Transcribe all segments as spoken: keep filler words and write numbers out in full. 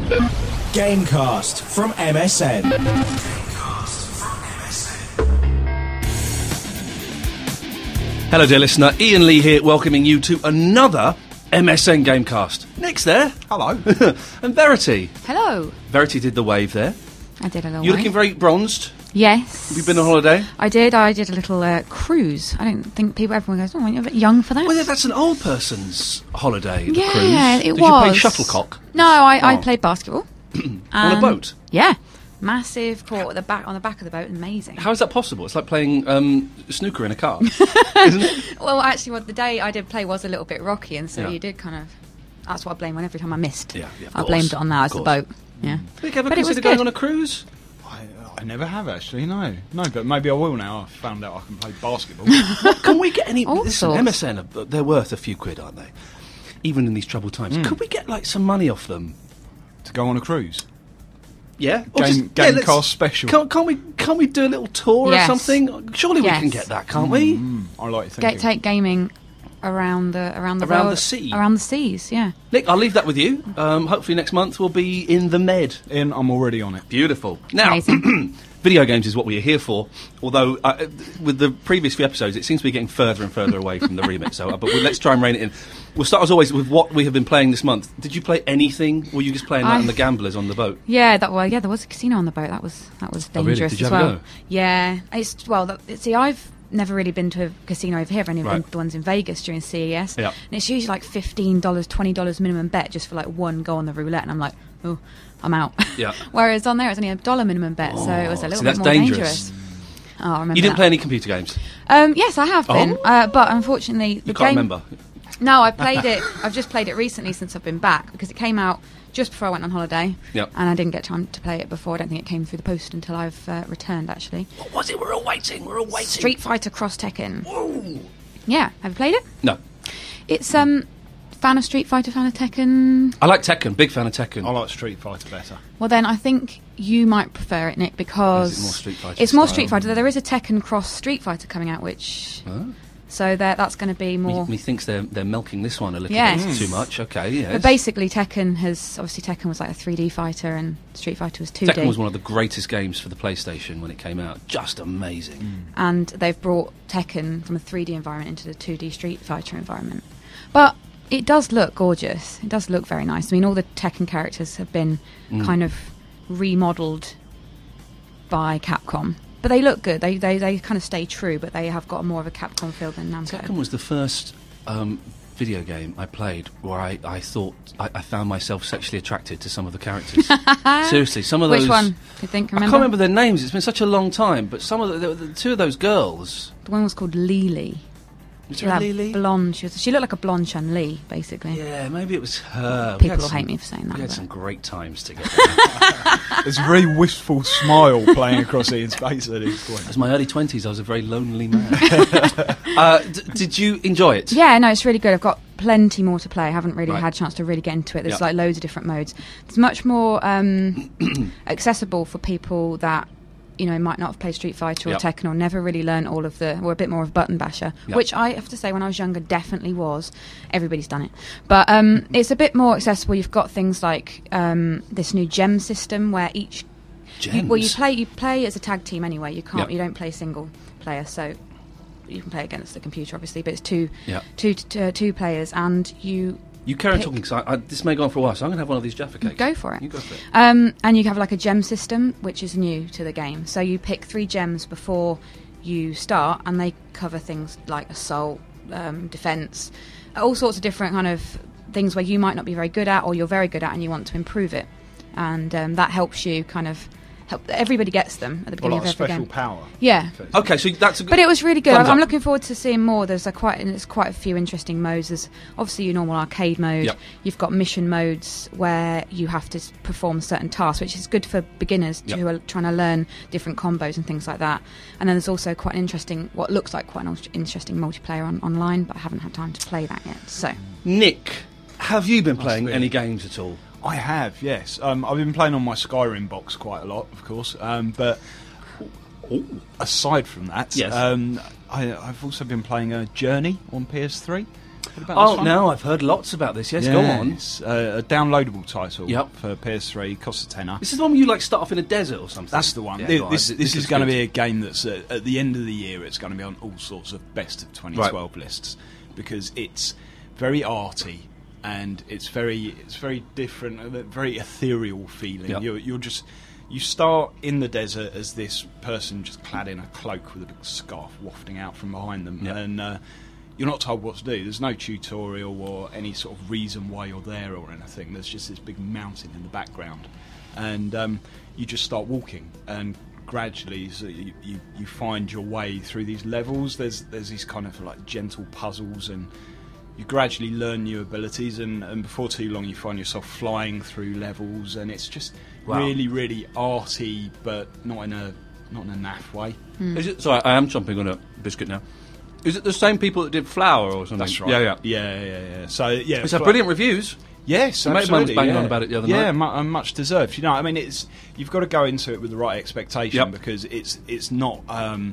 Gamecast from M S N. Hello, dear listener. Ian Lee here, welcoming you to another M S N Gamecast. Nick's there. Hello. And Verity. Hello. Verity did the wave there. I did a little You're wave. looking very bronzed. Yes. Have you been on holiday? I did. I did a little uh, cruise. I don't think people, everyone goes, oh, you're a bit young for that. Well, yeah, that's an old person's holiday, the yeah, cruise. it did was. you play shuttlecock? No, I, I Oh. played basketball. On a Um, boat? Yeah. Massive court at the back, on the back of the boat. Amazing. How is that possible? It's like playing um, snooker in a car, isn't it? Well, actually, what the day I did play was a little bit rocky, and so Yeah. you did kind of... That's what I blame on every time I missed. Yeah, yeah, of I course, blamed it on that of as the course. boat. Yeah. Did you ever But it was consider going good. on a cruise? I, I never have actually, no. No, but maybe I will now. I've found out I can play basketball. Can we get any... All Listen, sorts. M S N, are- they're worth a few quid, aren't they? Even in these troubled times. Hmm. Could we get, like, some money off them? To go on a cruise. Yeah? Or Game, yeah, Gamecast let's- special. Can't, can't we can't we do a little tour Yes. or something? Surely we Yes. can get that, can't we? Mm, I like to Get, think. take gaming around the around the Around world, the sea? around the seas. Yeah. Nick, I'll leave that with you. Um, hopefully next month we'll be in the Med. In, I'm already on it. Beautiful. Now, Amazing. video games is what we're here for. Although uh, with the previous few episodes, it seems to be getting further and further away from the remit. So, uh, but we'll, let's try and rein it in. We'll start as always with what we have been playing this month. Did you play anything? Or were you just playing like, I- on the gamblers on the boat? Yeah, that well, yeah, there was a casino on the boat. That was that was Oh, really? dangerous Did you as have a well. go? Yeah, it's well. That, see, I've never really been to a casino over here. I've only Right. been to the ones in Vegas during C E S, Yeah. and it's usually like fifteen dollars, twenty dollars minimum bet just for like one go on the roulette, and I'm like, oh, I'm out. Yeah. Whereas on there, it's only a dollar minimum bet, so it was a Oh, little see, bit that's more dangerous. dangerous. Oh, I remember You didn't that. play any computer games? Um, yes, I have been, Oh. uh, but unfortunately, the You can't game. remember? No, I played it. I've just played it recently since I've been back because it came out just before I went on holiday, Yep. and I didn't get time to play it before. I don't think it came through the post until I've uh, returned. Actually, What was it? We're all waiting. We're all waiting. Street Fighter Cross Tekken. Ooh. Yeah, have you played it? No. It's um, fan of Street Fighter, fan of Tekken. I like Tekken. Big fan of Tekken. I like Street Fighter better. Well, then I think you might prefer it, Nick, because Is it more Street Fighter it's more style? Street Fighter. There is a Tekken Cross Street Fighter coming out, which Huh? so that that's going to be more. Me, methinks they're they're milking this one a little Yes. bit too much. Okay, yeah. But basically, Tekken has obviously Tekken was like a three D fighter, and Street Fighter was two D. Tekken was one of the greatest games for the PlayStation when it came out. Just amazing. And they've brought Tekken from a three D environment into the two D Street Fighter environment. But it does look gorgeous. It does look very nice. I mean, all the Tekken characters have been Mm. kind of remodelled by Capcom. But they look good. They, they they kind of stay true, but they have got more of a Capcom feel than Namco. Tekken was the first um, video game I played where I, I thought I, I found myself sexually attracted to some of the characters. Seriously, some of Which those. one? Do you think? I Remember? can't remember their names. It's been such a long time. But some of the, the, the two of those girls. The one was called Lily. Was She there a had Lily? blonde. She, was, she looked like a blonde Chun-Li, basically. Yeah, maybe it was her. We People had will some- hate me for saying that. We had but- some great times together. There's a very wistful smile playing across Ian's face at this point. It was my early twenties. I was a very lonely man. uh, d- did you enjoy it? Yeah, no, it's really good. I've got plenty more to play. I haven't really Right. had a chance to really get into it. There's Yeah. like loads of different modes. It's much more um, accessible for people that, you know, might not have played Street Fighter or Yeah. Tekken or never really learned all of the, or a bit more of button basher, Yeah. which I have to say when I was younger definitely was. Everybody's done it. But um, it's a bit more accessible. You've got things like um, this new gem system where each You, Gems. well, you play you play as a tag team anyway. You can't Yep. you don't play single player, so you can play against the computer obviously, but it's two Yeah. two t- uh, two players, and you You carry on pick- talking, because I, I, this may go on for a while, so I'm going to have one of these Jaffa cakes. Go for it. You go for it. um, and you have like a gem system, which is new to the game. So you pick three gems before you start, and they cover things like assault, um, defense, all sorts of different kind of things where you might not be very good at, or you're very good at, and you want to improve it, and um, that helps you kind of help. Everybody gets them at the Well, beginning like a of every special game. power. Yeah. Okay, so that's a good... But it was really good. Thumbs I'm up. looking forward to seeing more. There's a quite there's quite a few interesting modes. There's obviously your normal arcade mode. Yep. You've got mission modes where you have to s- perform certain tasks, which is good for beginners Yep. who are trying to learn different combos and things like that. And then there's also quite an interesting, what looks like quite an ul- interesting multiplayer on, online, but I haven't had time to play that yet. So Nick, have you been playing Must be. any games at all? I have, yes. Um, I've been playing on my Skyrim box quite a lot, of course. Um, but aside from that, Yes. um, I, I've also been playing a Journey on P S three. What about Oh, this one? no, I've heard lots about this. Yes, go on. It's uh, a downloadable title Yep. for P S three, costs a tenner. This is the one where you like start off in a desert or something. That's the one. Yeah, Thi- go on. this This this is looks going to good. be a game that's uh, at the end of the year. It's going to be on all sorts of best of twenty twelve lists because it's very arty and it's very it's very different, a very ethereal feeling. Yep. You're, you're just you start in the desert as this person just clad in a cloak with a big scarf wafting out from behind them, Yep. and uh, you're not told what to do. There's no tutorial or any sort of reason why you're there or anything. There's just this big mountain in the background, and um, you just start walking, and gradually so you, you, you find your way through these levels. There's there's these kind of like gentle puzzles, and you gradually learn new abilities, and, and before too long you find yourself flying through levels, and it's just Wow. really, really arty, but not in a not in a naff way. Is it, sorry, I am jumping on a biscuit now. Is it the same people that did Flower or something? That's right. Yeah, yeah. yeah, yeah, yeah. So yeah, It's had Fla- brilliant reviews. Yes, A mate of mine was absolutely, banging yeah. on about it the other yeah, night. mu- and much deserved. You know, I mean, it's you've got to go into it with the right expectation Yep. because it's it's not um,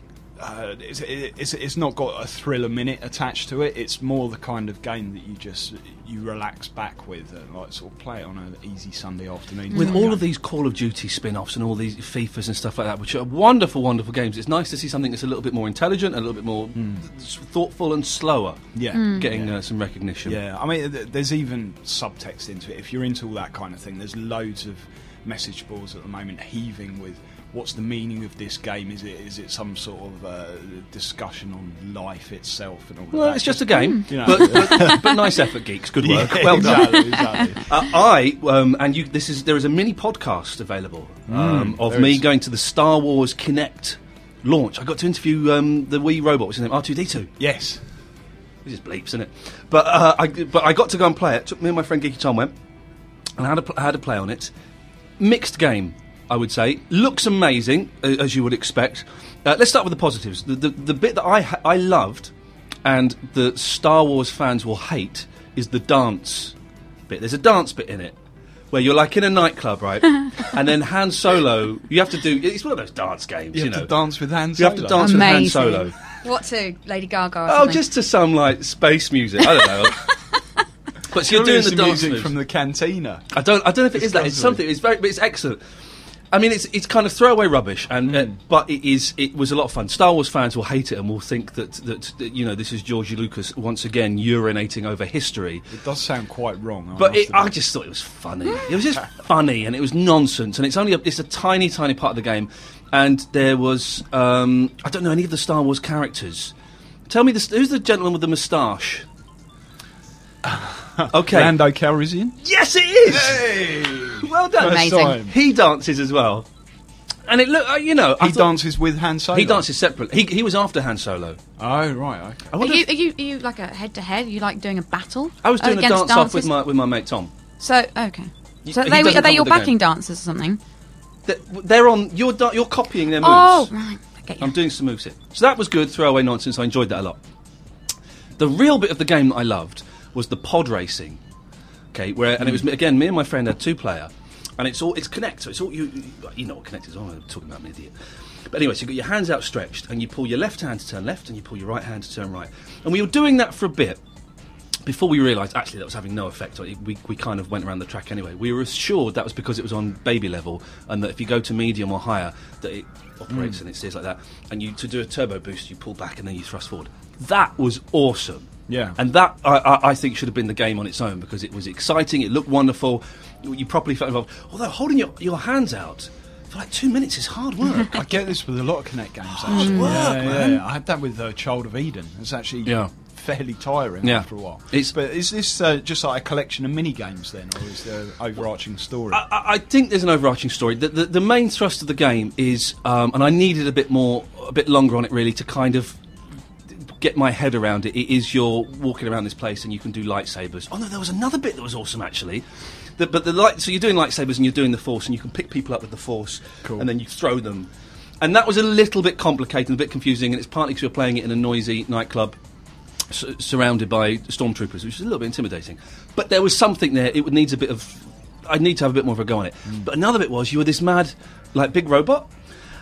uh, it's, it's it's not got a thriller minute attached to it. It's more the kind of game that you just you relax back with, and like sort of play it on an easy Sunday afternoon. With type all game. of these Call of Duty spin-offs and all these FIFAs and stuff like that, which are wonderful, wonderful games, it's nice to see something that's a little bit more intelligent, a little bit more s- thoughtful and slower, yeah, getting yeah. uh, some recognition. Yeah, I mean, th- there's even subtext into it. If you're into all that kind of thing, there's loads of message boards at the moment heaving with what's the meaning of this game? Is it is it some sort of uh, discussion on life itself and all of Well, that? it's just a game, You know. but, but, but nice effort, geeks. Good work. Yeah, well done. exactly, exactly. Uh, I um, and you. This is there is a mini podcast available um, of there me is. going to the Star Wars Kinect launch. I got to interview um, the wee robot. What's his name? R two D two. Yes. This is bleeps, isn't it? But uh, I but I got to go and play it. Took me and my friend Geeky Tom went, and I had a pl- I had a play on it. Mixed game, I would say. Looks amazing, uh, as you would expect. Uh, let's start with the positives. The, the, the bit that I ha- I loved, and the Star Wars fans will hate, is the dance bit. There's a dance bit in it, where you're like in a nightclub, right? And then Han Solo, you have to do... It's one of those dance games, You you, have know. to dance with hands. you have to dance with Han Amazing. Solo. What to Lady Gaga? Or Oh, something? just to some, like, space music. I don't know. But so you're doing the dance music moves. from the cantina. I don't. I don't know if it is that. It's Discovery. something. It's very. But it's excellent. I mean, it's it's kind of throwaway rubbish, and uh, but it is. It was a lot of fun. Star Wars fans will hate it and will think that that, that you know this is George Lucas once again urinating over history. It does sound quite wrong. I But must it, I admit. just thought it was funny. It was just funny, and it was nonsense. And it's only a, it's a tiny, tiny part of the game. And there was um, I don't know any of the Star Wars characters. Tell me, this, who's the gentleman with the moustache? Okay. Lando Calrissian. Yes, it is. Hey! Well done. First Amazing. time. He dances as well, and it look uh, you know I He thought- dances with Han Solo. He dances separately. He he was after Han Solo. Oh right, okay. I Are wonder you, if- are you are you like a head to head? You like doing a battle? I was doing a against dance off with dancers? my with my mate Tom. So okay. Y- So he they, doesn't are they come your with the backing game. dancers or something? They're, they're on. You're da- you're copying their moves. Oh right, I get you. I'm doing some moves here. So that was good. Throwaway nonsense. I enjoyed that a lot. The real bit of the game that I loved was the pod racing. Okay, where and it was again me and my friend had two player, and it's all it's Connect. So it's all you you, you know what Connect is. Oh, I'm talking about an idiot. But anyway, so you've got your hands outstretched, and you pull your left hand to turn left, and you pull your right hand to turn right. And we were doing that for a bit before we realised actually that was having no effect. We, we we kind of went around the track anyway. We were assured that was because it was on baby level, and that if you go to medium or higher, that it operates and it stays like that. And you to do a turbo boost, you pull back and then you thrust forward. That was awesome. Yeah. And that, I, I, I think, should have been the game on its own because it was exciting, it looked wonderful, you, you properly felt involved. Although holding your, your hands out for like two minutes is hard work. I get this with a lot of Kinect games. Hard Actually. work, yeah, man. yeah. I had that with uh, Child of Eden. It's actually Yeah. fairly tiring Yeah. after a while. It's- but is this uh, just like a collection of mini games then, or is there an overarching story? I, I- I think there's an overarching story. The, the, the main thrust of the game is, um, and I needed a bit more, a bit longer on it really to kind of get my head around it. It is you're walking around this place and you can do lightsabers. Oh no, there was another bit that was awesome actually. The, but the light, so you're doing lightsabers and you're doing the Force, and you can pick people up with the Force, Cool. and then you throw them. And that was a little bit complicated, and a bit confusing, and it's partly because you're playing it in a noisy nightclub. S- surrounded by stormtroopers, which is a little bit intimidating. But there was something there. It would needs a bit of. I need to have a bit more of a go on it. But another bit was you were this mad, like big robot,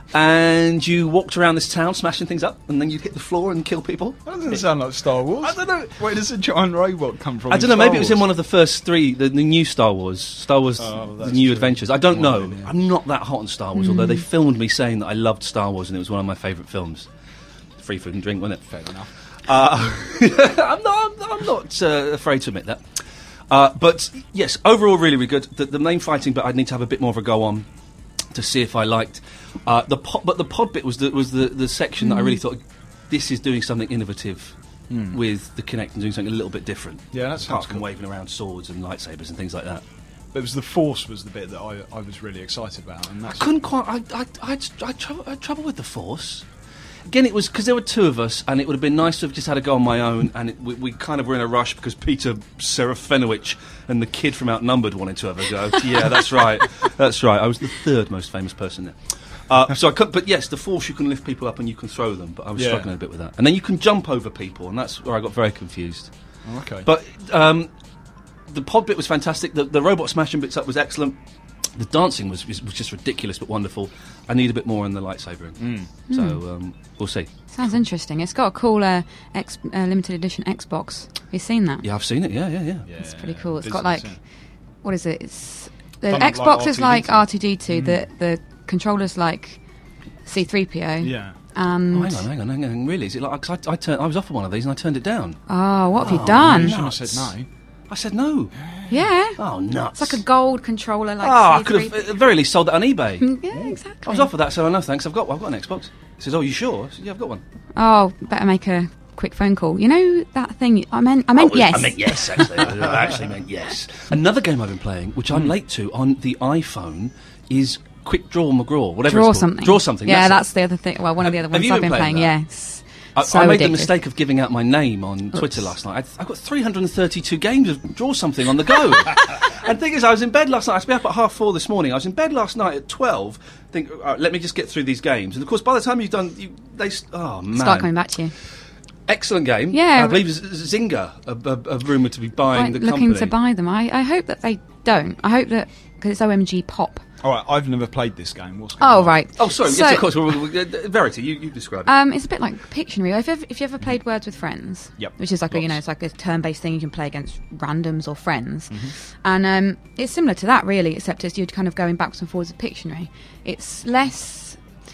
and you walked around this town smashing things up, and then you'd hit the floor and kill people. That doesn't sound like Star Wars. I don't know. Where does a giant robot come from? I in don't know, Star maybe it was in Wars? one of the first three, the, the new Star Wars, Star Wars, Oh, the that's New true. Adventures. I don't know. Might be, yeah. I'm not that hot on Star Wars, although they filmed me saying that I loved Star Wars and it was one of my favourite films. Free food and drink, wasn't it? Fair enough. Uh, I'm not, I'm, I'm not uh, afraid to admit that. Uh, but yes, overall really, really good. The, the main fighting bit I'd need to have a bit more of a go on to see if I liked. Uh, the pod, but the pod bit was the, was the, the section that I really thought, this is doing something innovative with the Kinect and doing something a little bit different. Yeah, that sounds apart from cool. waving around swords and lightsabers and things like that. But it was the Force was the bit that I, I was really excited about. And that's Couldn't quite. I I I, I, trouble, I had trouble with the Force. Again, it was because there were two of us, and it would have been nice to have just had a go on my own. And it, we, we kind of were in a rush because Peter Serafinowicz and the kid from Outnumbered wanted to have a go. Yeah, that's right. That's right. I was the third most famous person there. Uh, so I could, but yes, the Force, you can lift people up and you can throw them. But I was Yeah. struggling a bit with that. And then you can jump over people, and that's where I got very confused. Oh, okay. But um, the pod bit was fantastic. The, the robot smashing bits up was excellent. The dancing was, was was just ridiculous but wonderful. I need a bit more in the lightsabering. Mm. So um, we'll see. Sounds interesting. It's got a cool uh, X, uh, limited edition Xbox. Have you seen that? Yeah, I've seen it. Yeah, yeah, yeah. Yeah, It's pretty cool. It's business, got like, yeah. what is it? It's the Kind of Xbox like is like R two D two. Mm. The the controller's like C three P O. Yeah. And Oh, hang on, hang on, hang on. Really? Is it like? 'Cause I, I, turned, I was offered one of these and I turned it down. oh, what have Oh, you done? You shouldn't have Nuts. said no. I said no. Yeah, Oh, nuts. it's like a gold controller. Like oh, I C could three P O. have at the very least sold that on eBay. Mm, yeah, exactly. I was offered that, so I no thanks. I've got, I've got an Xbox. He says, "Oh, you sure?" I said, "Yeah, I've got one." Oh, better make a quick phone call. You know that thing? I meant. I meant Oh, yes. I meant yes, actually. I actually meant yes. Another game I've been playing, which I'm late to on the iPhone, is Quick Draw McGraw. Whatever Draw it's called. something. Draw something. Yeah, that's, that's it. the other thing. Well, one of the other Have ones you I've been been playing playing. that? Yes. I, So I made the addictive. mistake of giving out my name on Twitter last night. I, I got three hundred thirty-two games of Draw Something on the go. And the thing is, I was in bed last night. I was up at half four this morning. I was in bed last night at twelve. Think, all right, let me just get through these games. And of course, by the time you've done, you, they s- oh man, Start coming back to you. excellent game. Yeah. I believe Z- Zynga are, are, are rumoured to be buying Like, the looking company. to buy them. I, I hope that they don't. I hope that because it's O M G Pop. All right, I've never played this game. What's going Oh on? right. Oh, sorry. So, yes, of course. Well, well, well, uh, Verity, you, you describe it. Um, it's a bit like Pictionary. If you've, if you ever played Words with Friends, Yep, which is like a, you know, lots. it's like a turn-based thing you can play against randoms or friends, Mm-hmm. and um, it's similar to that really, except as you're kind of going backwards and forwards with Pictionary. It's less.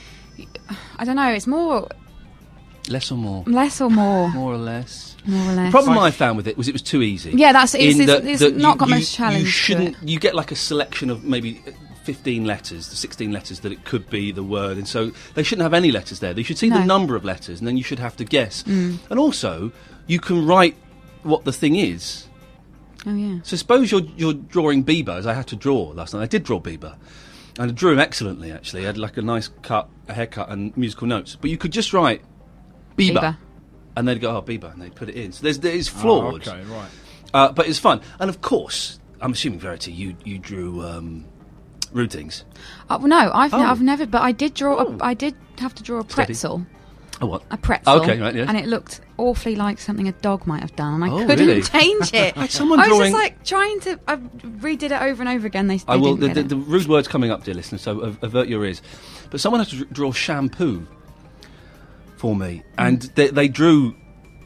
I don't know. It's more, Less or more? less or more, More or less. more or less. The problem I found with it was it was too easy. Yeah, that's- it's- In it's- that- it's that not you- got you- much challenge You to shouldn't. it. You get like a selection of maybe fifteen letters, the sixteen letters that it could be the word, and so they shouldn't have any letters there. They should see the No. number of letters, and then you should have to guess. Mm. And also, you can write what the thing is. Oh yeah. So suppose you're you're drawing Bieber, as I had to draw last night. I did draw Bieber, and I drew him excellently. Actually, I had like a nice cut, a haircut, and musical notes. But you could just write Bieber, Bieber. and they'd go, "Oh, Bieber," and they'd put it in. So there's there's Oh, flawed. okay, right. Uh, but it's fun. And of course, I'm assuming, Verity, you, you drew um, Rude Things. Oh, well, no, I've, Oh. I've never, but I did draw. Oh. A, I did have to draw a Steady. pretzel. Oh, what? A pretzel. Okay, right, yes. And it looked awfully like something a dog might have done, and I Oh, couldn't really? change it. Had someone I was drawing- just like trying to. I redid it over and over again. They, they I will. The, didn't the, get the it. rude word's coming up, dear listener, so av- avert your ears. But someone had to dr- draw shampoo for me, and they, they drew.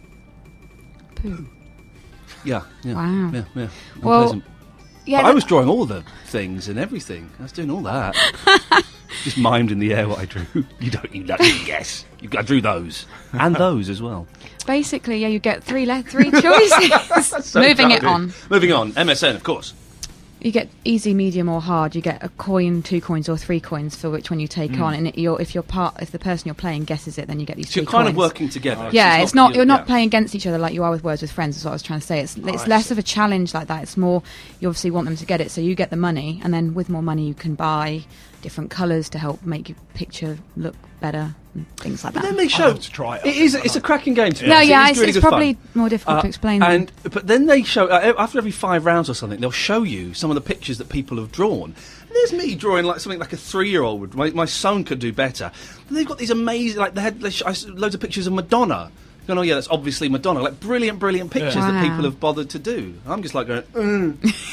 Poo. Yeah, yeah. Wow. Yeah, yeah. Well, Unpleasant. Yeah, But I that- was drawing all the things and everything. I was doing all that. Just mimed in the air what I drew. You don't. You don't guess. You, I drew those and those as well. basically, yeah, you get three le- three choices. So Moving it childish. on. Moving on. M S N, of course. You get easy, medium, or hard. You get a coin, two coins, or three coins for which one you take Mm. on. And it, you're, if you're part, if the person you're playing guesses it, then you get these So three you're kind coins. of working together. Yeah, it's not. You're not yeah. playing against each other like you are with Words with Friends. Is what I was trying to say. It's Oh, it's I less see. of a challenge like that. It's more. You obviously want them to get it, so you get the money, and then with more money, you can buy different colours to help make your picture look better and things like But that. then they I'll show have to try it. It is. It's a cracking game. To be no, honest. It yeah, is it's, really it's good probably fun. more difficult Uh, to explain. And but then they show uh, after every five rounds or something, they'll show you some of the pictures that people have drawn. And there's me drawing like something like a three-year-old would. My, my son could do better. And they've got these amazing, like they had they sh- I s- loads of pictures of Madonna. Going, oh yeah, that's obviously Madonna. Like brilliant, brilliant pictures Yeah. that Wow. people have bothered to do. I'm just like going, mm.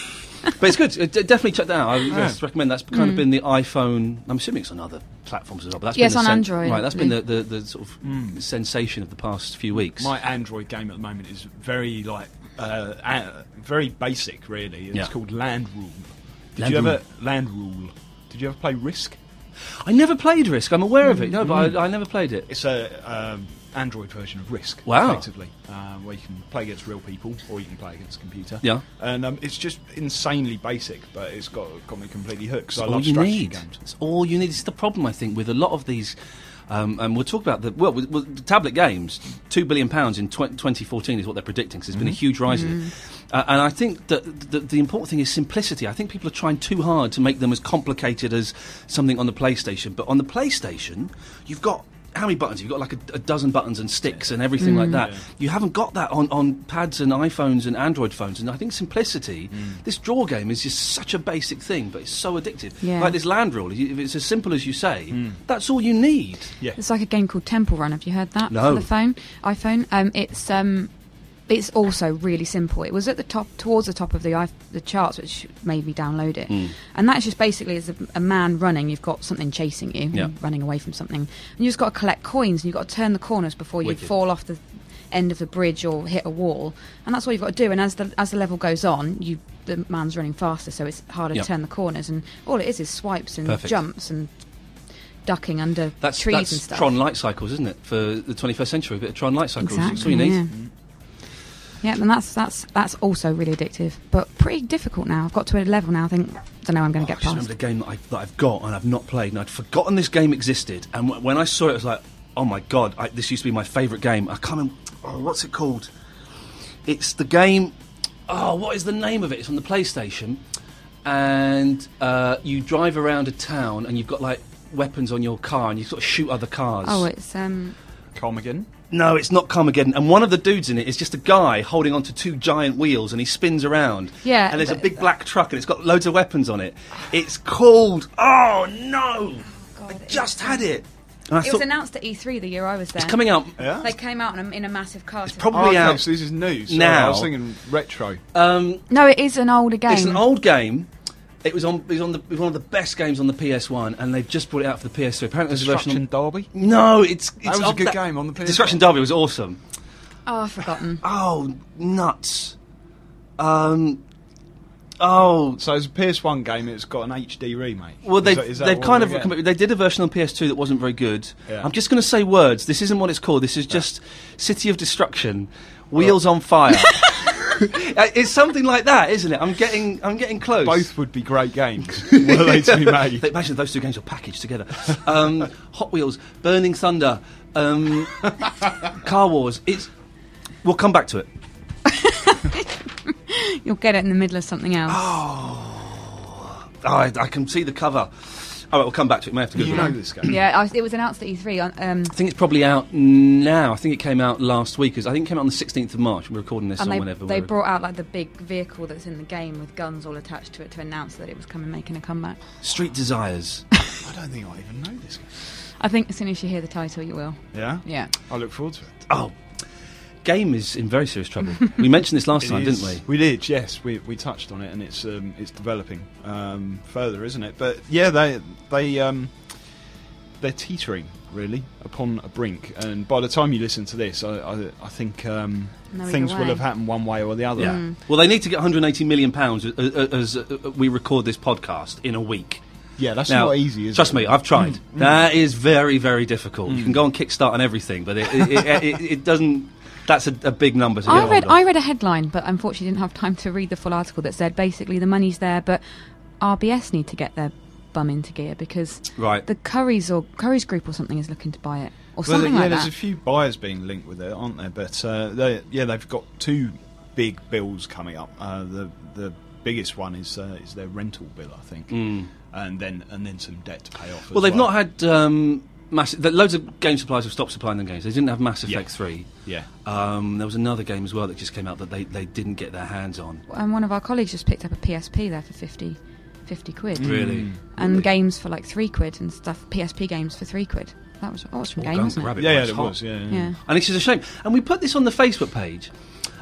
But it's good. Uh, d- definitely check that out. I Yeah. just recommend. That's kind of been the iPhone. I'm assuming it's on other platforms as well. But that's Yes, been the on Android, Right, that's been the, actually. the, the sort of sensation of the past few weeks. My Android game at the moment is very like uh, uh, very basic, really. It's Yeah. called Land Rule. Did Land you Rule. ever Land Rule? Did you ever play Risk? I never played Risk. I'm aware of it. No, but Mm. I, I never played it. It's a um, Android version of Risk, Wow. effectively, uh, where you can play against real people or you can play against a computer. Yeah. And um, it's just insanely basic, but it's got got me completely hooked. 'Cause I all love you strategy need. games. It's all you need. It's the problem, I think, with a lot of these. Um, and we'll talk about the well, with, with the tablet games. Two billion pounds in tw- twenty fourteen is what they're predicting. So there's been a huge rise in it. Uh, and I think that the, the important thing is simplicity. I think people are trying too hard to make them as complicated as something on the PlayStation. But on the PlayStation, you've got how many buttons? You've got like a, a dozen buttons and sticks and everything like that. Yeah. You haven't got that on, on pads and iPhones and Android phones. And I think simplicity, this draw game is just such a basic thing, but it's so addictive. Yeah. Like this land rule, if it's as simple as you say, that's all you need. Yeah. There's like a game called Temple Run. Have you heard that? No. For the phone, iPhone. Um, it's um, it's also really simple. It was at the top, towards the top of the i- the charts, which made me download it. Mm. And that's just basically as a, a man running. You've got something chasing you, Yeah. running away from something, and you just got to collect coins. And you've got to turn the corners before you Wicked. fall off the end of the bridge or hit a wall. And that's all you've got to do. And as the as the level goes on, you the man's running faster, so it's harder Yep. to turn the corners. And all it is is swipes and Perfect. jumps and ducking under That's, trees that's and stuff. Tron Light Cycles, isn't it? For the twenty-first century, a bit of Tron Light Cycles. That's all Exactly, you need. yeah. Yeah, and that's that's that's also really addictive, but pretty difficult now. I've got to a level now. I think don't know. I'm going Oh, to I get just remember past. the game that, I, that I've got and I've not played, and I'd forgotten this game existed. And w- when I saw it, I was like, "Oh my god, I, this used to be my favourite game." I can't remember. Oh, what's it called? It's the game. Oh, what is the name of it? It's on the PlayStation, and uh, you drive around a town, and you've got like weapons on your car, and you sort of shoot other cars. Oh, it's um. Carmageddon? No, it's not Carmageddon. And one of the dudes in it is just a guy holding onto two giant wheels and he spins around. Yeah, And there's a but- big black truck and it's got loads of weapons on it. It's called... Oh, no! God, I it just is- had it. And I It thought, was announced at E three the year I was there. it's coming out... Yeah. They came out in a, in a massive car. It's to- probably- Oh, okay, out so this is new. Sorry, now. I was thinking retro. Um, No, it is an older game. it's an old game. It was on. It was on the. It was one of the best games on the P S one, and they've just brought it out for the P S three. Apparently, there's a version. Destruction Derby? On, no, it's. it's was a of good game on the P S one. Destruction Derby was awesome. Oh, I've forgotten. Oh, nuts. Um. Oh, So it's a P S one game, it's got an H D remake. well, Is they've, that- is that they've what kind we're of getting? com- they did a version on P S two that wasn't very good. Yeah. I'm just going to say words. This isn't what it's called. This is just City of Destruction, Wheels on Fire. Uh, It's something like that, isn't it? I'm getting I'm getting close. Both would be great games, were they to be made. Imagine those two games were packaged together. Um, Hot Wheels, Burning Thunder, um, Car Wars. It's. We'll come back to it. You'll get it in the middle of something else. Oh, I, I can see the cover. All right, we'll come back to it. We may have to You Google know it. this game. Yeah, I, it was announced at E three. On, um, I think it's probably out now. I think it came out last week. 'Cause I think it came out on the sixteenth of March. We're recording this and on they, whenever. they we're- brought out like the big vehicle that's in the game with guns all attached to it to announce that it was coming, making a comeback. Street Desires. I don't think I even know this game. I think as soon as you hear the title, you will. Yeah? Yeah. I look forward to it. Oh, game is in very serious trouble. We mentioned this last It time, is- didn't we? We did, yes. We we touched on it, and it's um, it's developing um, further, isn't it? But yeah, they they um, they're teetering really upon a brink, and by the time you listen to this, I I, I think um, No, either things will way. have happened one way or the other. Yeah. Well, they need to get one hundred eighty million pounds as, as uh, we record this podcast in a week. Yeah, that's Now, not easy, is trust it? me, I've tried. That is very, very difficult. You can go on Kickstart and everything, but it it, it, it, it doesn't. That's a, a big number to get I hold read of. I read a headline, but unfortunately didn't have time to read the full article that said basically the money's there, but R B S need to get their bum into gear because Right. the Currys or Currys Group or something is looking to buy it or Well, something yeah, like there's that. a few buyers being linked with it, aren't there? But uh, they, yeah, they've got two big bills coming up. Uh, the the biggest one is uh, is their rental bill, I think, Mm. and then and then some debt to pay off. Well, as they've not had um, massive. th- Loads of game suppliers have stopped supplying them games. They didn't have Mass Yeah. Effect three. Yeah. Um, there was another game as well that just came out that they, they didn't get their hands on. And one of our colleagues just picked up a P S P there for fifty, fifty quid. Really. And Really? games for like three quid and stuff. P S P games for three quid. That was that was from Oh, game, go and wasn't grab it? it Yeah, while yeah, it's it hot. was. Yeah, yeah. Yeah. And this is a shame. And we put this on the Facebook page.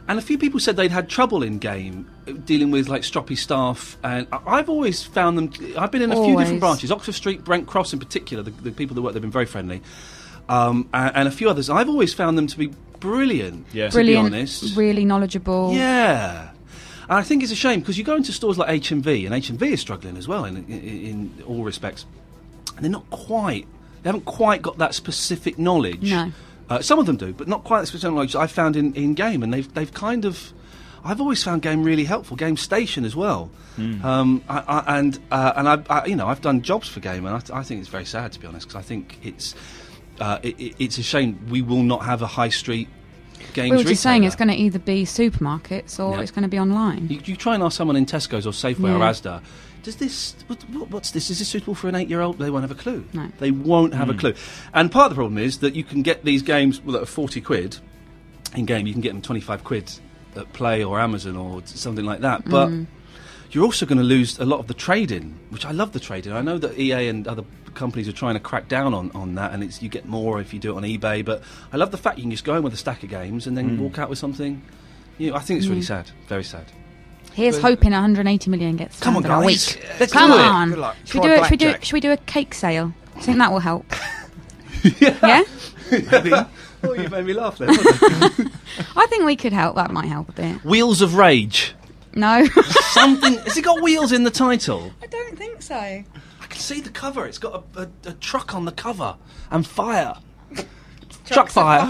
And a few people said they'd had trouble in game uh, dealing with like stroppy staff, and I- I've always found them. I've been in a few Always. different branches, Oxford Street, Brent Cross in particular. The, the people that work, they've been very friendly, um, and, and a few others. I've always found them to be brilliant. Yeah. To Brilliant, be honest, really knowledgeable. yeah. And I think it's a shame because you go into stores like H and V, and H and V is struggling as well in, in, in all respects, and they're not quite. They haven't quite got that specific knowledge. No. Uh, some of them do, but not quite the specific knowledge I found in, in game, and they've they've kind of. I've always found game really helpful. Game Station as well, Mm. um, I, I, and uh, and I, I you know I've done jobs for game, and I, th- I think it's very sad to be honest because I think it's uh, it, it, it's a shame we will not have a high street games. We were just saying retailer. it's going to either be supermarkets or Yeah. it's going to be online. You, you try and ask someone in Tesco's or Safeway or Yeah. Asda, does this, what, what- what's this, is this suitable for an eight-year-old? They won't have a clue. No. They won't have a clue. And part of the problem is that you can get these games well, at forty quid in game, you can get them twenty-five quid at Play or Amazon or t- something like that. But you're also going to lose a lot of the trade-in, which I love the trade-in. I know that E A and other companies are trying to crack down on, on that, and it's you get more if you do it on eBay. But I love the fact you can just go in with a stack of games and then walk out with something. You know, I think it's really sad, very sad. Here's hoping one hundred eighty million gets Come on, done in a guys. week. Let's Come do it. on. Good luck. Should we, Try do it, should, we do, blackjack. should we do a cake sale? I think that will help. yeah? Oh, you made me laugh then. I think we could help. That might help a bit. Wheels of Rage. No. Something. Has it got wheels in the title? I don't think so. I can see the cover. It's got a, a, a truck on the cover and fire. Truck fire.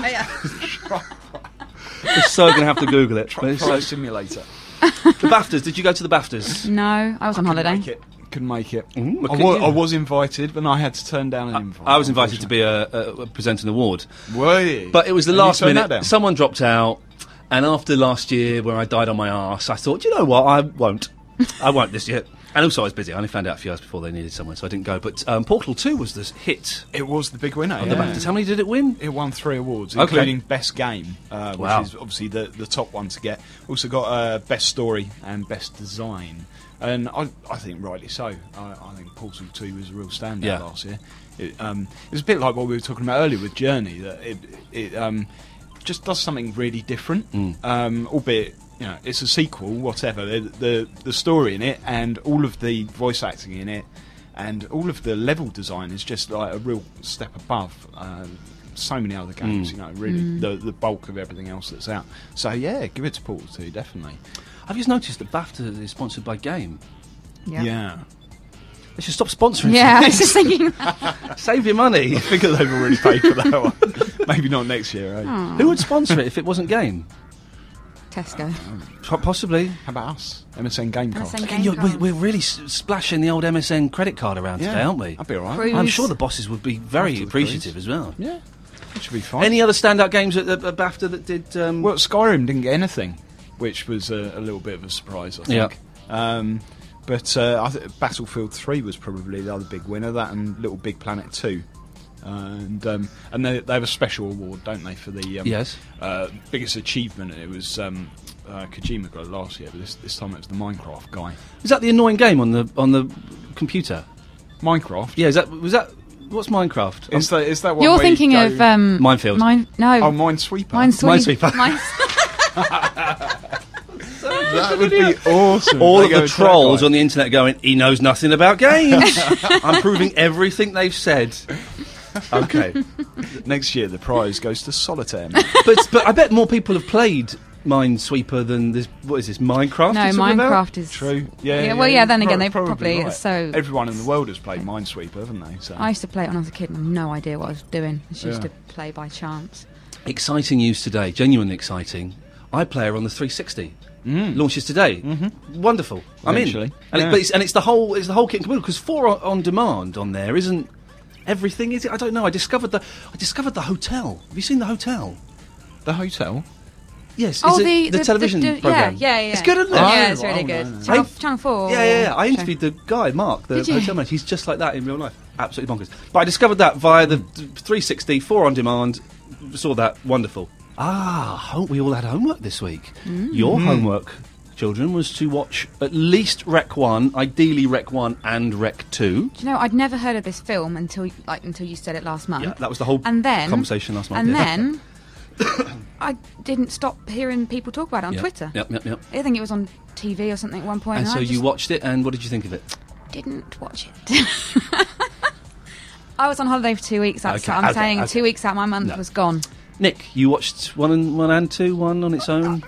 We're so going to have to Google it. But it's so- Fire simulator. the BAFTAs. Did you go to the BAFTAs? No, I was on holiday. Make it. Couldn't make it. Mm, look I, at wa- you. I was invited, but I had to turn down an invite. I was invited to be a, a, a present an award, Were you? but it was the And you last turned that minute. down? Someone dropped out, and after last year where I died on my arse, I thought, you know what, I won't. I won't this year. And also, I was busy. I only found out a few hours before they needed someone, so I didn't go. But um, Portal two was the hit It was the big winner. of yeah. the BAFTAs. How many did it win? It won three awards, Okay. including Best Game, uh, which Wow. is obviously the, the top one to get. Also got uh, Best Story and Best Design. And I, I think rightly so. I, I think Portal two was a real standout Yeah. last year. It, um, it's a bit like what we were talking about earlier with Journey, that it, it um, just does something really different, Mm. um, albeit... You know, it's a sequel, whatever. The, the the story in it and all of the voice acting in it and all of the level design is just like a real step above uh, so many other games. Mm. You know, really the the bulk of everything else that's out. So yeah, give it to Portal two, definitely. I've just noticed that BAFTA is sponsored by Game. Yeah, They should stop sponsoring. Yeah, I things. was just thinking that. Save your money. I figure they've already paid for that one. Maybe not next year. Eh? Who would sponsor it if it wasn't Game? Tesco. Po- Possibly. How about us? M S N Gamecast. M S N Again, you're, we're, Gamecast. we're really s- splashing the old M S N credit card around Yeah, today, aren't we? I'll be all right. Cruise. I'm sure the bosses would be very After the appreciative cruise. as well. Yeah, it should be fine. Any other standout games at, at, at BAFTA that did? Um, Well, Skyrim didn't get anything, which was a, a little bit of a surprise, I think. Um, but uh, I th- Battlefield three was probably the other big winner, that and Little Big Planet two. And um, and they, they have a special award, don't they, for the um, Yes. uh, biggest achievement. It was um, uh, Kojima got it last year, but this, this time it was the Minecraft guy. is that the annoying game on the on the computer? Minecraft? Yeah. Is that was that? What's Minecraft? Is that, is that one You're where you thinking go- of um, Minefield. Mine, no, Oh, Minesweeper. Minesweep- Minesweeper. Mine- That would be awesome. All They of go the with that trolls guy. on the internet going, he knows nothing about games. I'm proving everything they've said. Okay. Next year, the prize goes to Solitaire. mate. but but I bet more people have played Minesweeper than this. What is this? Minecraft? no, you're talking about? Minecraft is True. Yeah. Yeah, well, yeah, then again, Pro- they probably right. are so- Everyone in the world has played Minesweeper, haven't they? So. I used to play it when I was a kid and I had no idea what I was doing. I just used Yeah. to play by chance. Exciting news today. Genuinely exciting. iPlayer on the three sixty. Mm. Launches today. Mm-hmm. Wonderful. I'm in. Eventually. And, Yeah. it, but it's, and it's the whole it's the whole kit and caboodle because four on, on demand on there isn't everything, is it? I don't know. I discovered the I discovered the hotel. Have you seen the hotel? The hotel. Yes. Oh, is it the, the, the television the, program. Yeah, yeah, yeah. It's good, isn't it? Yeah, Oh, it's really oh, good. no, no. Channel, I- Channel Four. Yeah, yeah, yeah. I show. interviewed the guy, Mark, the Did you? hotel manager. He's just like that in real life. Absolutely bonkers. But I discovered that via the three sixty, four on demand. Saw that. Wonderful. Ah, home, we all had homework this week. Your homework, children, was to watch at least Rec one, ideally Rec one and Rec two. Do you know, I'd never heard of this film until like until you said it last month. Yeah, that was the whole and then conversation last month. And yeah. then I didn't stop hearing people talk about it on Yep, Twitter. Yep, yep, yep. I think it was on T V or something at one point. And And so I you just watched it, and what did you think of it? didn't watch it. I was on holiday for two weeks. That's Okay, what I'm okay, saying. okay. Two weeks out, my month No. was gone. Nick, you watched one and one and two, one on its own.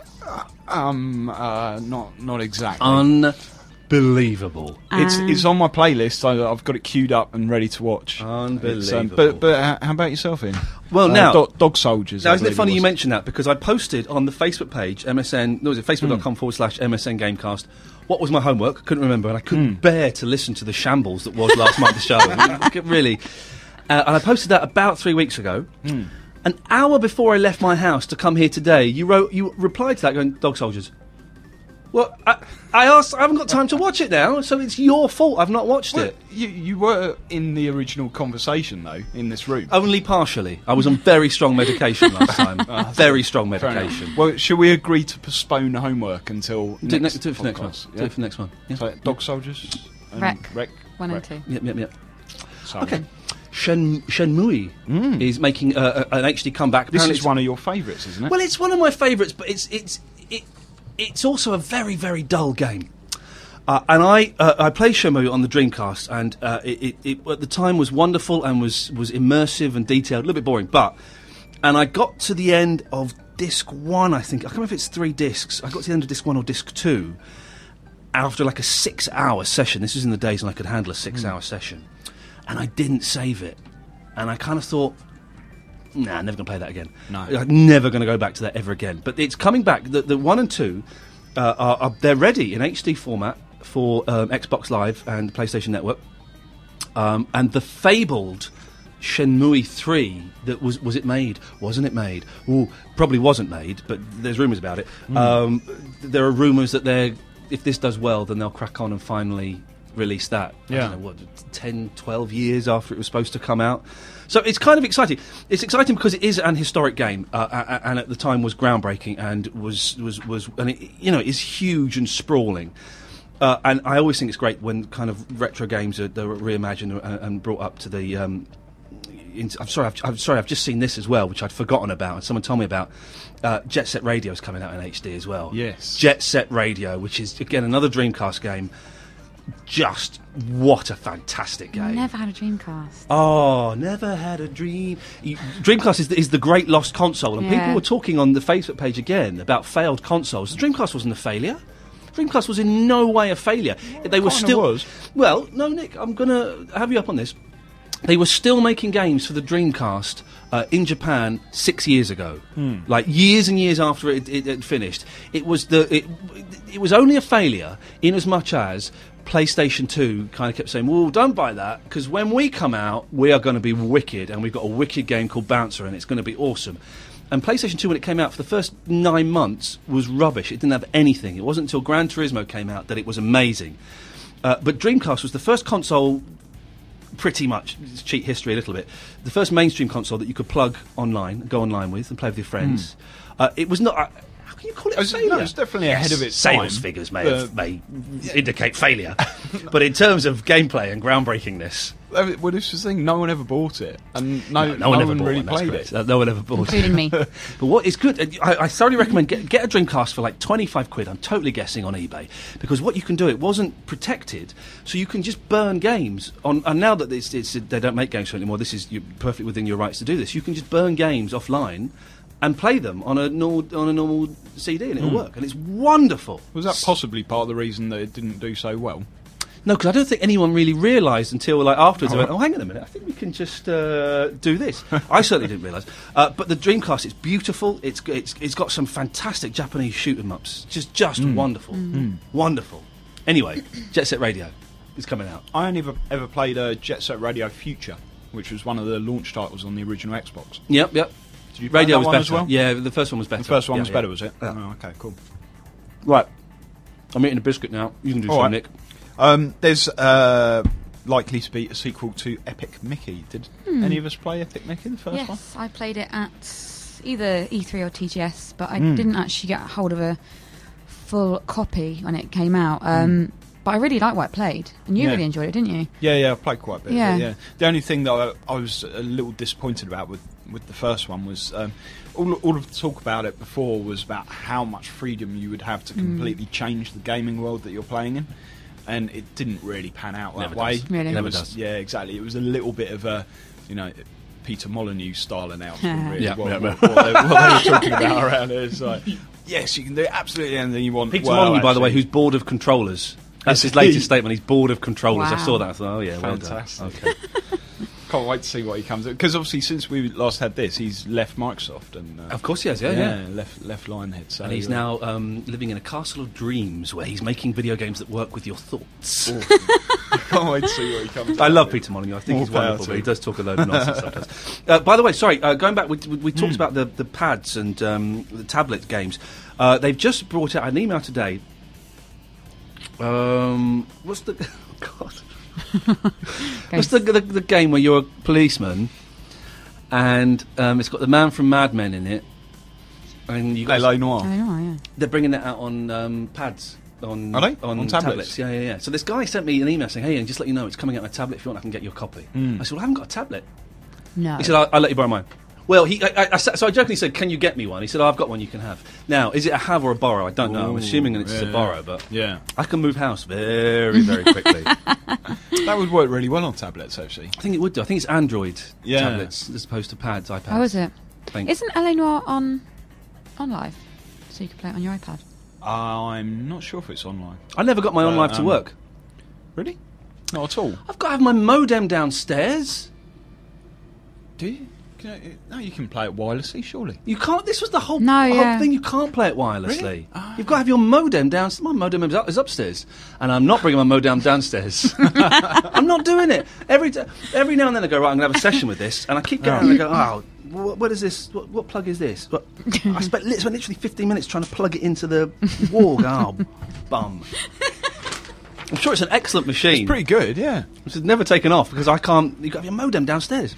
Um, uh, not not exactly. Unbelievable. it's Um, it's on my playlist. I, I've got it queued up and ready to watch. It's, um, Unbelievable. but but h- how about yourself, Ian? Well, Uh, now- dog, dog soldiers. Now, I isn't it believe funny was. you mentioned that? Because I posted on the Facebook page, M S N, no, was it facebook.com Hmm. forward slash MSN Gamecast, what was my homework? Couldn't remember, and I couldn't bear to listen to the shambles that was last month's show. Really. Uh, and I posted that about three weeks ago. Hmm. An hour before I left my house to come here today, you wrote, you replied to that going, Dog Soldiers. Well, I, I asked, I haven't got time to watch it now, so it's your fault I've not watched Well, it. you you were in the original conversation though in this room. Only partially. I was on very strong medication last time. Ah, very strong Fair enough. medication. Well, shall we agree to postpone the homework until Do it, next next, do it for next one. podcast, Do it for next one. Yeah. So, dog soldiers, and Wreck. Wreck. One and Wreck. two. Yep, yep, yep. So, Okay. Shen, Shenmue is making uh, a- an H D comeback. This Apparently is it's- one of your favourites, isn't it? Well, it's one of my favourites, but it's it's it, it's also a very very dull game. Uh, and I uh, I played Shenmue on the Dreamcast, and uh, it, it, it at the time was wonderful and was was immersive and detailed. A little bit boring, but and I got to the end of disc one. I think I can't remember if it's three discs. I got to the end of disc one or disc two after like a six-hour session. This was in the days when I could handle a six-hour session, and I didn't save it. And I kind of thought, nah, never going to play that again. No. I'm never going to go back to that ever again. But it's coming back. The, the one and two, uh, are, are they're ready in H D format for um, Xbox Live and PlayStation Network. Um, and the fabled Shenmue three, that was was it made? Wasn't it made? Ooh, probably wasn't made, but there's rumours about it. Um, there are rumours that they're, if this does well, then they'll crack on and finally release that. I Yeah. don't know, what, ten, twelve years after it was supposed to come out. So it's kind of exciting. It's exciting because it is an historic game, uh, a- a- and at the time was groundbreaking and was was was, and it, you know, is huge and sprawling. Uh, and I always think it's great when kind of retro games are, are reimagined and, and brought up to the. Um, into, I'm sorry, I've, I'm sorry, I've just seen this as well, which I'd forgotten about, and someone told me about. Uh, Jet Set Radio is coming out in H D as well. Yes. Jet Set Radio, which is again another Dreamcast game. Just what a fantastic game! Never had a Dreamcast. Oh, never had a dream. You, Dreamcast is the, is the great lost console, and Yeah. people were talking on the Facebook page again about failed consoles. The Dreamcast wasn't a failure. Dreamcast was in no way a failure. They were kinda still. was. Well, no, Nick, I'm gonna have you up on this. They were still making games for the Dreamcast uh, in Japan six years ago, like years and years after it, it, it finished. It was the it, it was only a failure in as much as PlayStation two kind of kept saying, well, don't buy that, because when we come out, we are going to be wicked, and we've got a wicked game called Bouncer, and it's going to be awesome. And PlayStation two, when it came out, for the first nine months, was rubbish. It didn't have anything. It wasn't until Gran Turismo came out that it was amazing. Uh, but Dreamcast was the first console, pretty much, it's cheat history a little bit, the first mainstream console that you could plug online, go online with, and play with your friends. Uh, it was not... Uh, how can you call it a It's- failure? no, it's definitely ahead of its Sales time. figures may, Uh, have, may indicate failure. But in terms of gameplay and groundbreakingness... Uh, Well, this was the thing. No one ever bought it, and no, No, no one ever bought really one, that's played correct. it. Uh, No one ever bought it. Including me. But what is good, uh, I, I thoroughly recommend get, get a Dreamcast for like twenty-five quid. I'm totally guessing on eBay, because what you can do, it wasn't protected, so you can just burn games on. And now that it's, it's, they don't make games anymore, this is you're perfectly within your rights to do this. You can just burn games offline and play them on a normal on a normal C D, and it'll work, and it's wonderful. Was that possibly part of the reason that it didn't do so well? No, because I don't think anyone really realised until like afterwards. They went, "Oh, hang on a minute! I think we can just uh, do this." I certainly didn't realise. Uh, but the Dreamcast, it's beautiful. It's it's it's got some fantastic Japanese shoot 'em ups. Just just wonderful, wonderful. Anyway, Jet Set Radio is coming out. I only ever, ever played uh, Jet Set Radio Future, which was one of the launch titles on the original Xbox. Yep, yep. Did you play Radio that was one better. as well? Yeah, the first one was better. The first one Yeah, was yeah. better, was it? Yeah. Oh, okay, cool. Right. I'm eating a biscuit now. You can do All some, right. Nick. Um, there's uh, likely to be a sequel to Epic Mickey. Did any of us play Epic Mickey, the first one? Yes, I played it at either E three or T G S, but I Mm. didn't actually get hold of a full copy when it came out. Um, But I really liked what I played, and you Yeah. really enjoyed it, didn't you? Yeah, yeah, I played quite a bit. Yeah. Of it, yeah. The only thing that I, I was a little disappointed about with, with the first one was um, all, all of the talk about it before was about how much freedom you would have to completely change the gaming world that you're playing in, and it didn't really pan out that Never way. does. Really? It Never was- does. Yeah, exactly. It was a little bit of a, you know, Peter Molyneux style announcement. Really, Yeah, what, yeah. what, what, they, what they were talking about around it. It's like, yes, you can do absolutely anything you want. Peter Well, Molyneux, by the way, actually- who's bored of controllers. That's Is his he? latest statement. He's bored of controllers. I Wow. saw that. I thought, oh yeah, well done. Fantastic. Okay. Can't wait to see what he comes with. Because obviously, since we last had this, he's left Microsoft and uh, Of course he has. Yeah, yeah. left left Lionhead. So And he's uh, now um, living in a castle of dreams where he's making video games that work with your thoughts. can't wait to see what he comes. I up love with. Peter Molyneux. I think More he's power wonderful, to but he him. does talk a load of nonsense sometimes. Uh, by the way, sorry, uh, going back, we, we, we talked Mm. about the, the pads and um, the tablet games. Uh, they've just brought out an email today. Um, what's the... Oh, God. What's the, the the game where you're a policeman and um, it's got the man from Mad Men in it, and you got L A Noire. I know, yeah. they're bringing it out on um, pads. On, Are they? on, On tablets? Yeah, yeah, yeah. So this guy sent me an email saying, "Hey, and just let you know, it's coming out on a tablet. If you want, I can get your copy." Mm. I said, "Well, I haven't got a tablet." No. He said, I'll, "I'll let you borrow mine." Well, he, I, I, I, so I jokingly said, "Can you get me one?" He said, oh, "I've got one. You can have." Now, is it a have or a borrow? I don't know. I'm Ooh, assuming it's yeah. a borrow, but Yeah, I can move house very, very quickly. that would work really well on tablets, actually. I think it would do. I think it's Android Yeah. tablets as opposed to pads, iPads. How is it? I think. Isn't L A Noire on on live? So you can play it on your iPad. I'm not sure if it's online. I never got my Uh, on live to um, work. Really? Not at all. I've got to have my modem downstairs. Do you? Can you? No, you can play it wirelessly, surely. You can't. This was the whole, No, whole yeah. thing. You can't play it wirelessly. Really? Ah. You've got to have your modem downstairs. My modem is, up, is upstairs, and I'm not bringing my modem downstairs. I'm not doing it. Every t- every now and then I go, right, I'm going to have a session with this, and I keep going. Oh. And I go, oh, what, what is this? What, what plug is this? What? I spent, li- spent literally fifteen minutes trying to plug it into the wall. Oh, bum. I'm sure it's an excellent machine. It's pretty good, yeah. Which has never taken off because I can't. You've got to have your modem downstairs.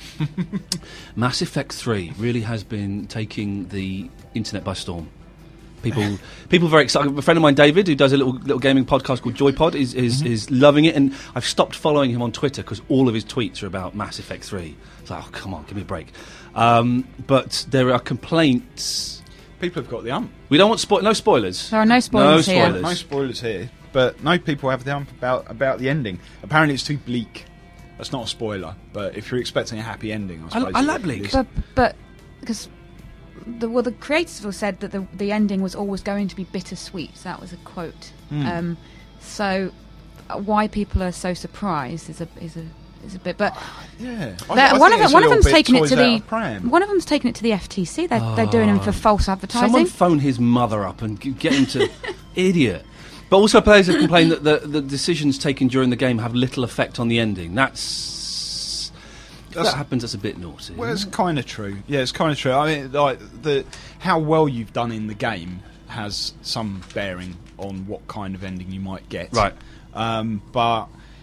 Mass Effect three really has been taking the internet by storm. People, people very excited. A friend of mine, David, who does a little little gaming podcast called JoyPod, is is, Mm-hmm. is loving it. And I've stopped following him on Twitter because all of his tweets are about Mass Effect three. It's like, oh come on, give me a break. Um, but there are complaints. People have got the ump. We don't want spo- no spoilers. There are no spoilers no here. spoilers. No spoilers here, but no people have the ump about about the ending. Apparently, it's too bleak. That's not a spoiler, but if you're expecting a happy ending, I I- suppose I it like is. bleak. But but because the well the creators have said that the the ending was always going to be bittersweet. That was a quote. Hmm. Um, so uh, why people are so surprised is a is a is a bit. But Yeah, I- they're- I one think of it's them a one of little them's bit taken it toys to out the of pram. one of them's taken it to the F T C. They're they're doing him for false advertising. Someone phone his mother up and g- get him to idiot. But also, players have complained that the, the decisions taken during the game have little effect on the ending. That's, if That's- that happens. That's a bit naughty. Well, it's kind of true. Yeah, it's kind of true. I mean, like the how well you've done in the game has some bearing on what kind of ending you might get. Right. Um, but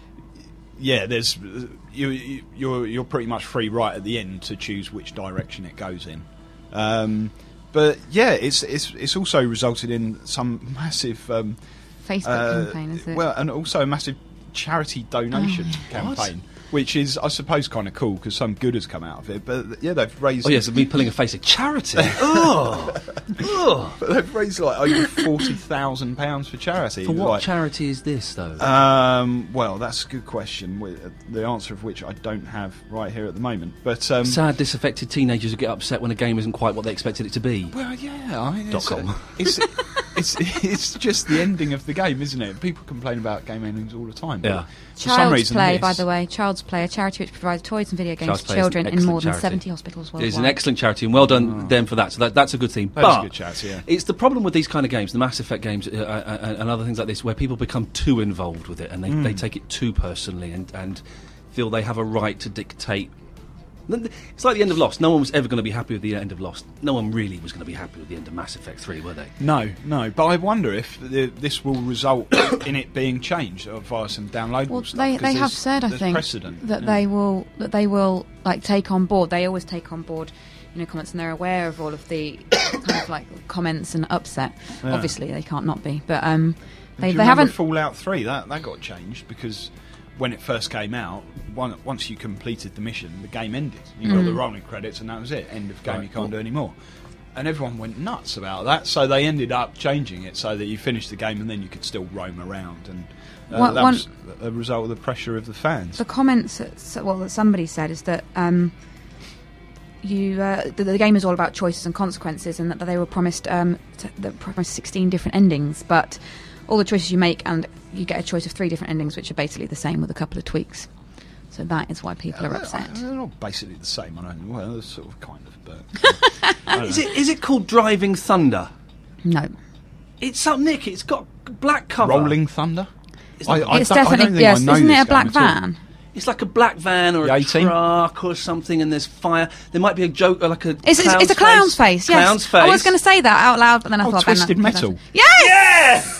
yeah, there's you, you you're you're pretty much free right at the end to choose which direction it goes in. Um, but yeah, it's it's it's also resulted in some massive um, Facebook uh, campaign, is it? well, and also a massive charity donation campaign. Which is, I suppose, kind of cool because some good has come out of it. But yeah, they've raised. Oh yes, me pulling a face of charity. oh, oh. But they've raised like over forty thousand pounds for charity. For what Like, charity is this, though? Um, well, that's a good question. wi- The answer of which I don't have right here at the moment. But um, Sad, disaffected teenagers who get upset when a game isn't quite what they expected it to be. well, yeah, I mean, Dot it's, com. it's, it's it's just the ending of the game, isn't it? People complain about game endings all the time. but Yeah. For some Child's reason, Play, this- by the way, Child's Play, a charity which provides toys and video games Child's to Play is an children in excellent more than charity. seventy hospiitals worldwide. It's an excellent charity, and well done them for that. So that, that's a good thing. That is but a good charity, yeah. it's the problem with these kind of games, the Mass Effect games, uh, uh, uh, and other things like this, where people become too involved with it and they, they take it too personally and, and feel they have a right to dictate. It's like the end of Lost. No one was ever going to be happy with the end of Lost. No one really was going to be happy with the end of Mass Effect three, were they? No, no. But I wonder if the, this will result in it being changed uh, via some downloadable Well, stuff. they 'cause they have there's- said, I there's think, precedent, that yeah. they will that they will like take on board. They always take on board, you know, comments, and they're aware of all of the kind of like comments and upset. Yeah. Obviously, they can't not be, but um, Do they you they remember haven't. Fallout three? That that got changed because when it first came out, one, once you completed the mission, the game ended. You got Mm. the rolling credits, and that was it. End of game. Right. You can't do any more. and everyone went nuts about that. So they ended up changing it so that you finished the game and then you could still roam around. And uh, One- that one- was a result of the pressure of the fans. The comments, that, so- well, that somebody said is that um, you uh, the, the game is all about choices and consequences, and that they were promised um, t- they were promised sixteen different endings, but all the choices you make, and you get a choice of three different endings, which are basically the same with a couple of tweaks. So that is why people are Uh, upset. They're not basically the same. I don't know. Well, they're sort of kind of, but I don't Is know. it is it called Driving Thunder? No, It's up, Nick. It's got black cover. Rolling Thunder. It's not- I it's don't- I don't definitely think yes. I know Isn't it this a black game at all. van? It's like a black van or The a eighteen? truck or something, and there's fire. There might be a joke, or like a. It's, it's, clown's it's a clown's face. Yes, Clown's face. I was going to say that out loud, but then I Oh, thought Ben, Twisted that- Metal. Yes, Yes,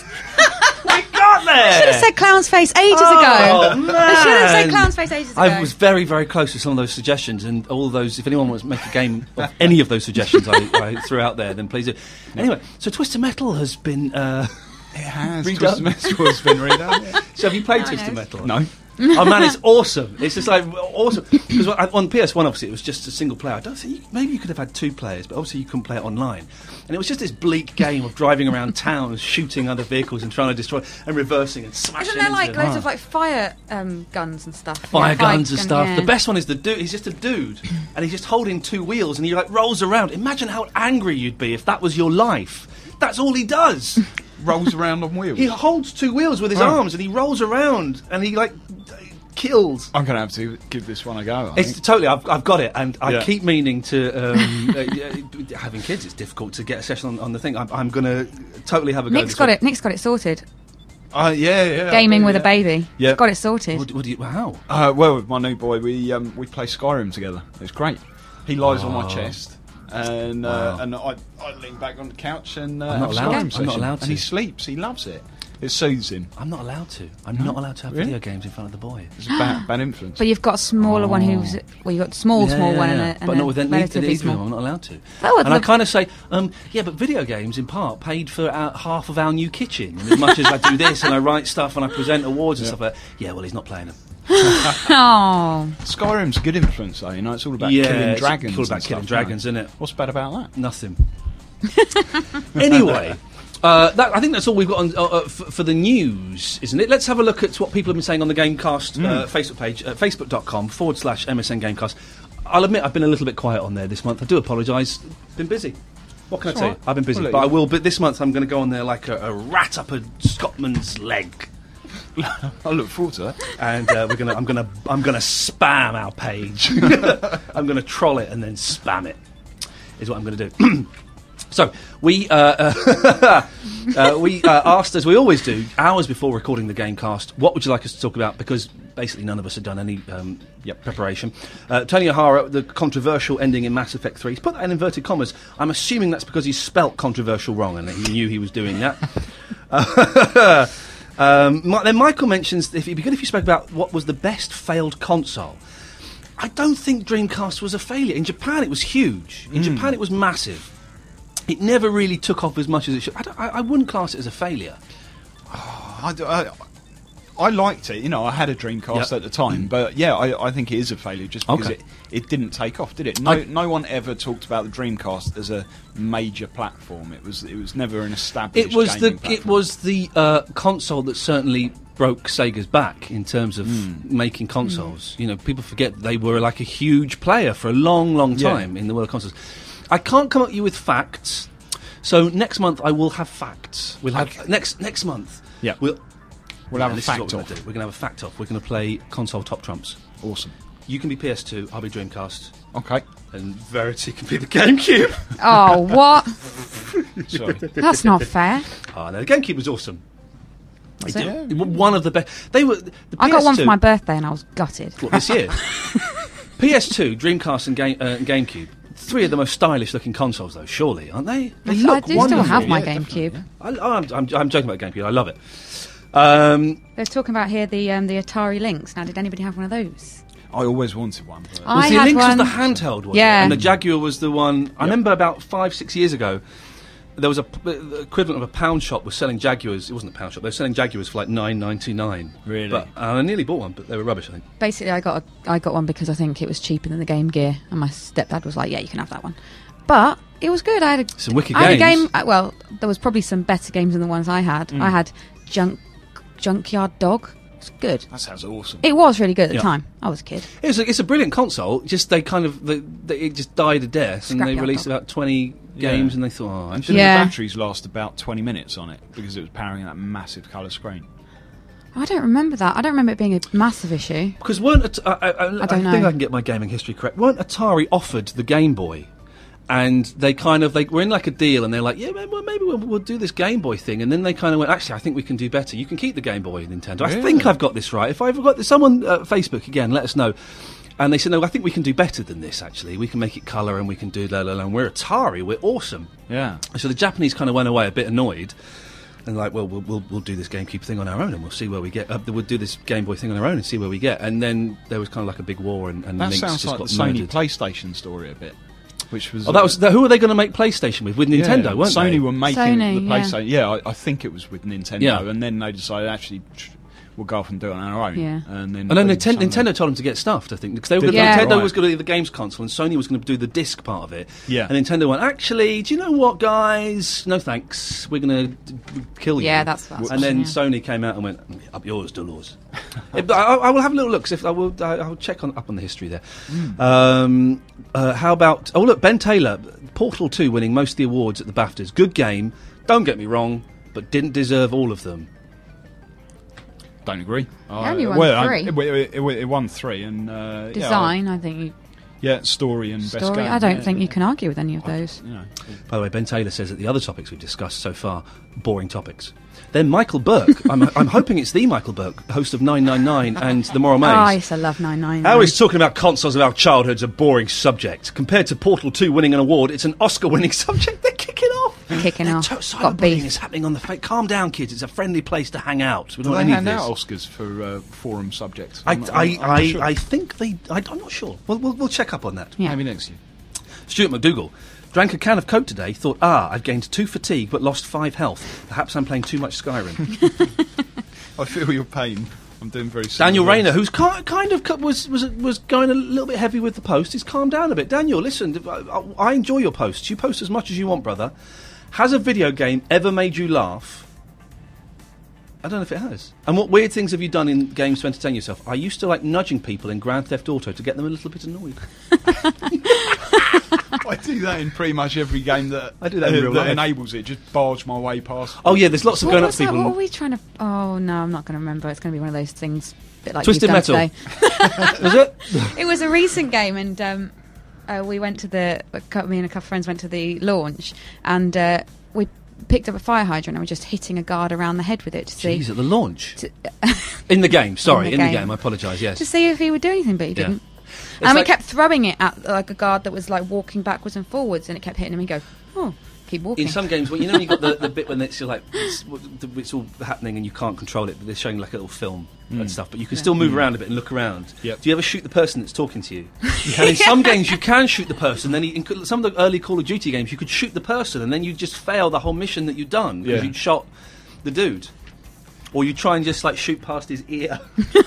we got there. I should have said clown's face ages Oh, ago. man. I should have said clown's face ages ago. I was very, very close to some of those suggestions, and all those. If anyone wants to make a game of any of those suggestions I, I threw out there, then please do. Anyway, so Twisted Metal has been. Uh, It has. Redone. Twisted Metal has been redone. Yeah. so have you played No, Twisted no. Metal? No. Oh man, it's awesome! It's just like awesome because on P S one, obviously, it was just a single player. I don't think you, maybe you could have had two players, but obviously you couldn't play it online. And it was just this bleak game of driving around town, shooting other vehicles and trying to destroy and reversing and smashing. Isn't there like into loads of like fire um, guns and stuff? fire Yeah, guns and gun- stuff? yeah. The best one is the dude. He's just a dude, and he's just holding two wheels, and he like rolls around. Imagine how angry you'd be if that was your life. That's all he does. Rolls around on wheels. He holds two wheels with his Oh. arms, and he rolls around, and he like kills. I'm going to have to give this one a go. I It's think. totally. I've, I've got it, and I Yeah. keep meaning to. Um, uh, yeah, having kids, it's difficult to get a session on, on the thing. I'm, I'm going to totally have a go. Nick's this got week. it. Nick's got it sorted. Uh, yeah, yeah. Gaming yeah. with a baby. Yeah. Got it sorted. What, what do you? How? Uh, well, with my new boy, we um, we play Skyrim together. It's great. He lies on my chest, and uh, Wow. and I, I lean back on the couch and uh, I'm not have a allowed- Skyrim I'm not session. allowed And he to. sleeps. He loves it. It soothes him. I'm not allowed to. I'm not allowed to have Really? video games in front of the boy. It's a bad, bad influence. But you've got a smaller one who's well, you've got a small, Yeah, small yeah, one and yeah. a, and but a not with any, relatively neither of them. small. I'm not allowed to. Oh, and I the- kind of say, um, yeah, but video games in part paid for our, half of our new kitchen. And as much as I do this and I write stuff and I present awards and Yeah. stuff like that, yeah, well, he's not playing them. Oh, Skyrim's a good influence, though. You know, it's all about yeah, killing it's dragons. all about and killing stuff, dragons, you isn't know. it? What's bad about that? Nothing. Anyway, uh, that, I think that's all we've got on, uh, uh, f- for the news, isn't it? Let's have a look at what people have been saying on the Gamecast uh, Facebook page, uh, facebook.com forward slash MSN Gamecast. I'll admit I've been a little bit quiet on there this month. I do apologise. Been busy. What can It's I tell all you? right. I've been busy, We'll let but I you- will. But this month I'm going to go on there like a, a rat up a Scotsman's leg, I look forward to that. and uh, we're gonna. I'm gonna. I'm gonna spam our page. I'm gonna troll it and then spam it. Is what I'm going to do. So we uh, uh, uh, we uh, asked, as we always do, hours before recording the Gamecast, what would you like us to talk about? Because basically none of us had done any um, Yep. preparation. Uh, Tony O'Hara, the controversial ending in Mass Effect three. He's put that in inverted commas. I'm assuming that's because he spelt controversial wrong and he knew he was doing that. Uh, um, Mi- then Michael mentions if it'd be good if you spoke about what was the best failed console. I don't think Dreamcast was a failure. In Japan, it was huge. In Japan, it was massive. It never really took off as much as it should. I, don't, I, I wouldn't class it as a failure. I, d- I- I liked it. You know, I had a Dreamcast Yep. at the time, but yeah, I, I think it is a failure just because Okay. it, it didn't take off, did it? No, I- no one ever talked about the Dreamcast as a major platform. It was, it was never an established. It was the gaming it platform. was the uh, console that certainly broke Sega's back in terms of making consoles. You know, people forget they were like a huge player for a long, long Yeah. time in the world of consoles. I can't come at you with facts. So next month I will have facts. We'll have Okay. next next month. Yeah. We'll We'll have a this is fact what we're off. gonna do. We're going to have a fact off. We're going to play console top trumps. Awesome. You can be P S two, I'll be Dreamcast, Okay. and Verity can be the GameCube. oh, what? Sorry. That's not fair. Oh no, the GameCube was awesome. Was It it? did- One of the best. They were. The I got one P S two for my birthday and I was gutted. What, this year? P S two, Dreamcast, and, Game, uh, and GameCube. Three of the most stylish-looking consoles, though. Surely, aren't they? They I look do still wonderful. have my Yeah, GameCube. definitely, I, I'm, I'm, I'm joking about GameCube. I love it. Um, They're talking about here the um, the Atari Lynx. Now, did anybody have one of those? I always wanted one. But I was the had Lynx one. was the handheld one, Yeah. and the Jaguar was the one. I remember about five, six years ago. There was a p- the equivalent of a pound shop was selling Jaguars. It wasn't a pound shop. They were selling Jaguars for like nine ninety nine. Really? But uh, I nearly bought one, but they were rubbish. I think. Basically, I got a, I got one because I think it was cheaper than the Game Gear, and my stepdad was like, "Yeah, you can have that one." But It was good. I had a, Some wicked I had a games. game. uh, Well, there was probably some better games than the ones I had. Mm. I had Junk Junkyard Dog. It's good. That sounds awesome. It was really good at the Yeah. time. I was a kid. It's a, it's a brilliant console. Just they kind of they, they, it just died a death, and they Scrapyard released dog. about twenty Yeah. games, and they thought, oh, And actually, didn't Yeah. the batteries last about twenty minutes on it because it was powering that massive colour screen? I don't remember that. I don't remember it being a massive issue. because weren't At- I, I, I, I don't think know. I can get my gaming history correct. Weren't Atari offered the Game Boy? And they kind of they were in like a deal, and they're like, yeah, well, maybe we'll, we'll do this Game Boy thing. And then they kind of went, actually, I think we can do better. You can keep the Game Boy, Nintendo. I Really? think I've got this right. If I've got this, someone uh, Facebook again, let us know. And they said, no, I think we can do better than this. Actually, we can make it colour, and we can do la la la. And we're Atari, we're awesome. Yeah. So the Japanese kind of went away a bit annoyed. And like, well, we'll we'll, we'll do this GameCube thing on our own, and we'll see where we get. Uh, we'll do this Game Boy thing on our own, and see where we get. And then there was kind of like a big war, and, and That Lynx sounds just like got the Sony murdered. PlayStation story a bit. Which was Oh, that was the, who were they going to make PlayStation with? With Nintendo, yeah, weren't Sony they? were making Sony, the yeah. PlayStation. Yeah, I, I think it was with Nintendo, Yeah. and then they decided actually tr- we'll go off and do it on our own. Yeah. And then I know boom, Ninten- Sony- Nintendo told them to get stuffed, I think, because they were Did gonna, they? Nintendo Right. was going to do the games console, and Sony was going to do the disc part of it. Yeah. And Nintendo went, actually, do you know what, guys? No thanks. We're going to d- kill you. Yeah, that's what I was And then thinking, Sony came out and went, up yours, Dolores. I, I, I will have a little look. 'Cause if I will, I, I'll check on up on the history there. Hmm. Um, uh, how about? Oh, look, Ben Taylor, Portal two, winning most of the awards at the BAFTAs. Good game. Don't get me wrong, but didn't deserve all of them. Don't agree. I- only won well, I- three. it, it, it, it won three, and uh, Design, I think. You, Yeah, yeah, story and best story. game. I don't yeah, think yeah. you can argue with any of those. You know, By the way, Ben Taylor says that the other topics we've discussed so far, boring topics. Then Michael Burke, I'm, I'm hoping it's the Michael Burke, host of nine nine nine and The Moral Maze. Oh, I used to love nine nine. How is talking about consoles of our childhood's a boring subject? Compared to Portal two winning an award, it's an Oscar-winning subject. They're kicking off. Kicking They're off. To- Got cyberbullying beef. is happening on the face. Calm down, kids. It's a friendly place to hang out. We do don't they need hand this. out Oscars for uh, forum subjects? I, I'm not- I, I'm not I, sure. I think they... I, I'm not sure. We'll, we'll, we'll check up on that. Yeah. Maybe next year. Stuart McDougall drank a can of Coke today, thought, ah, I've gained two fatigue but lost five health. Perhaps I'm playing too much Skyrim. I feel your pain. I'm doing very similar. Daniel Rayner, who's ki- kind of cu- was, was was going a little bit heavy with the post, he's calmed down a bit. Daniel, listen, I, I- I enjoy your posts. You post as much as you want, brother. Has a video game ever made you laugh? I don't know if it has. And what weird things have you done in games to entertain yourself? I used to like nudging people in Grand Theft Auto to get them a little bit annoyed. I do that in pretty much every game that I do that in real that life. enables it. Just barge my way past. Oh yeah, there's lots of What going up was to that? people. What and- were we trying to... Oh, no, I'm not going to remember. It's going to be one of those things... Bit like Twisted you've done Metal. today. Was it? It was a recent game, and um, uh, we went to the... a cou- Me and a couple of friends went to the launch, and uh, we picked up a fire hydrant and were just hitting a guard around the head with it to see... Jeez, at the launch. To, In the game, sorry, in In the the game, game. I apologise, yes. to see if he would do anything, but he Yeah. didn't. It's And we like- kept throwing it at like a guard that was like walking backwards and forwards, and it kept hitting him. And go, oh, keep walking. In some games, well, you know, when you got the, the bit when it's like it's, it's all happening and you can't control it, but they're showing like a little film and stuff. But you can Yeah. still move around a bit and look around. Yep. Do you ever shoot the person that's talking to you? And in some games, you can shoot the person. Then you, in co- some of the early Call of Duty games, you could shoot the person, and then you just fail the whole mission that you've done because Yeah. you shot the dude, or you try and just like shoot past his ear.